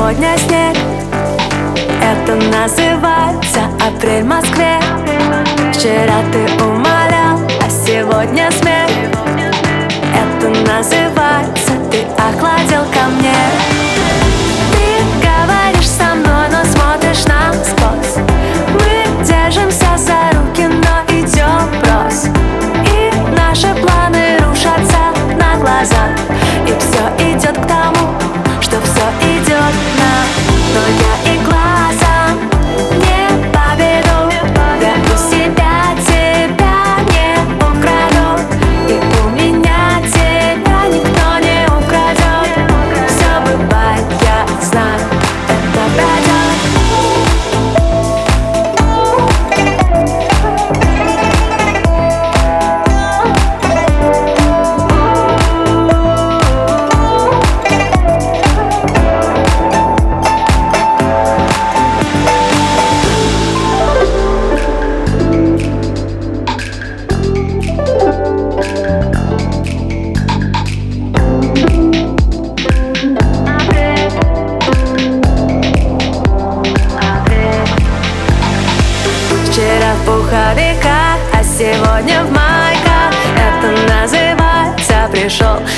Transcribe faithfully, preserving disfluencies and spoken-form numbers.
сегодня снег. Это называется апрель в Москве. Вчера ты умолял, а сегодня смех. Это называется ты охладел ко мне. Ты говоришь со мной, но смотришь насквозь. Мы держимся за руки, но идем врозь. И наши планы рушатся на глазах. И все идет к тому, что все идет на. Но я и глазом не поведу. Я у себя тебя не украду. И у меня тебя никто не украдет. Все бывает, я знаю, это пройдет. Вчера в пуховиках, а сегодня в майках. Это называется пришел